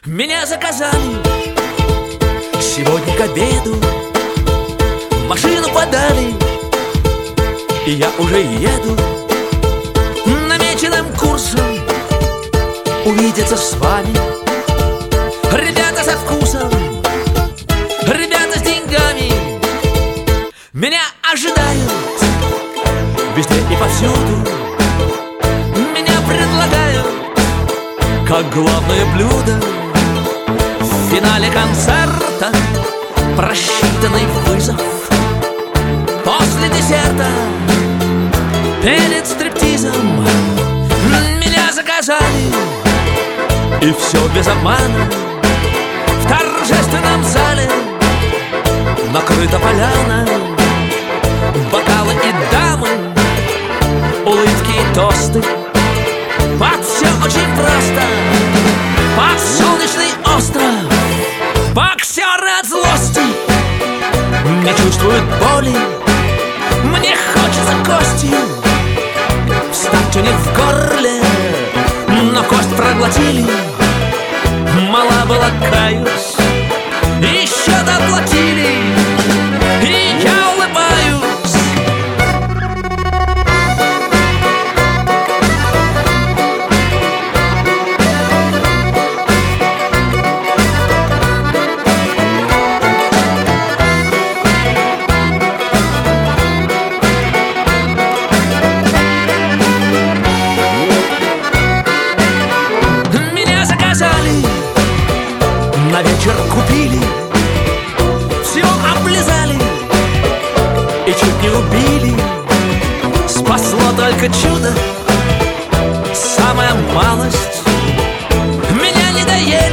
Меня заказали сегодня к обеду, машину подали, и я уже еду намеченным курсом увидеться с вами. Ребята со вкусом, ребята с деньгами меня ожидают везде и повсюду. Меня предлагают как главное блюдо в финале концерта, просчитанный вызов. После десерта, перед стриптизом меня заказали, и все без обмана. В торжественном зале накрыта поляна, бокалы и дамы, улыбки и тосты. Под все очень просто, под солнечный остров. Боксеры от злости не чувствуют боли, мне хочется костью встать у них в горле, но кость проглотили. Мала была, каюсь, еще доплатили, и я улыбаюсь. На вечер купили, все облизали и чуть не убили. Спасло только чудо, самая малость. Меня не доели.